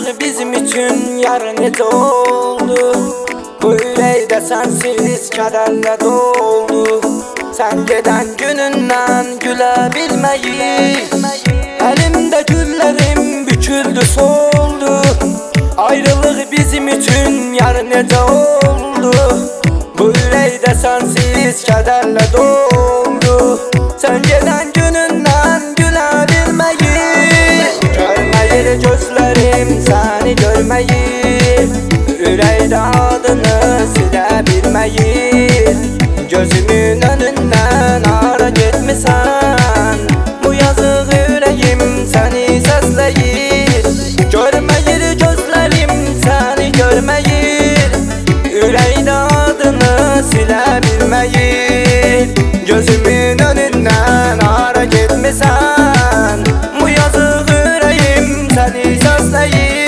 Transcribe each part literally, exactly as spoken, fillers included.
Ayrılık bizim için yarın necə oldu? Bu ürəkdə sensiz kədərlə doldu. Sen gedən günündən gülə bilməyib, əlimdə güllərim büküldü soldu. Ayrılık bizim için yarın necə oldu? Bu ürəkdə sensiz kədərlə doldu. Sen gedən günündən gülə bilməyib, görməyir gözlərim səni görməyib. Ürəkdə adını silə bilməyib, gözümün önündən ara getmisən. Bu yazıq ürəyim səni səsləyir, görməyir gözlərim səni görməyir. Ürəkdə adını silə bilməyir, gözümün önündən ara getmisən. Bu yazıq ürəyim səni səsləyir.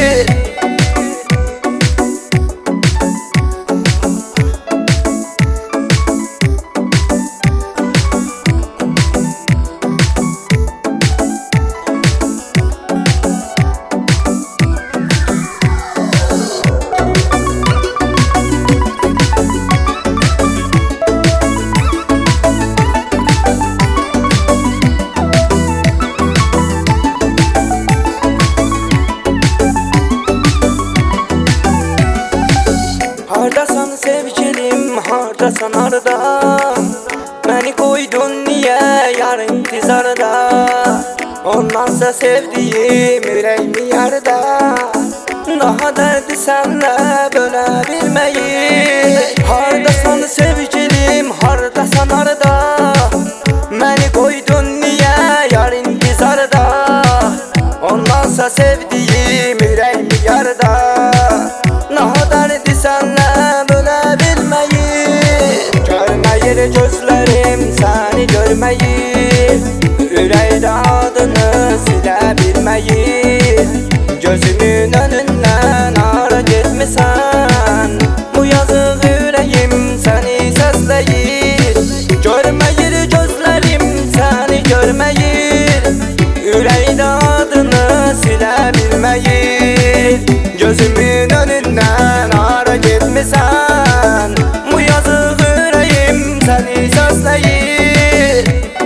Hardasan sevgilim, hardasan harda? Məni qoydun niyə yar intizarda? Ondansa sevdiyim ürəyimi yarda. Daha dərdi sənlə bölə bilməyib. Hardasan sevgilim, hardasan harda? Məni qoydun niyə yar intizarda? Ondansa sevdiyim ürəyimi yarda. Daha dərdi sənlə bölə bilməyib, görməyir gözlərim səni görməyib. Ürəkdə adını silə bilməyib, gözümün önündən ara getmisən. Bu yazıq ürəyim səni səsləyir, görməyir gözlərim səni görməyir. Ürəkdə adını silə bilməyib, gözümün önündən ara getmisən. Bu yazıq ürəyim səni səsləyir.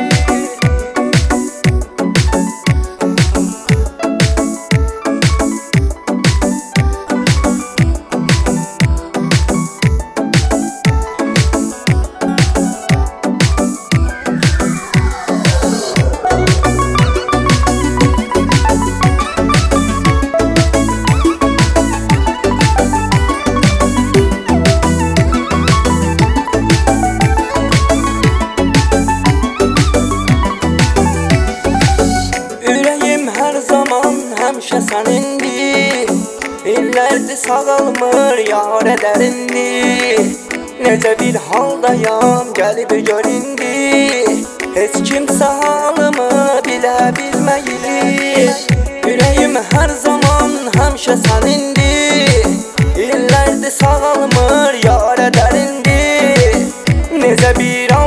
Həmişə sənindir, illərdir sağalmır yar ədərindir. Necə bir haldayam gəlib gör indi, heç kimsə halımı bilə bilməyir. Ürəyim hər zaman həmişə sənindir, illərdir sağalmır yar ədərindir. Necə bir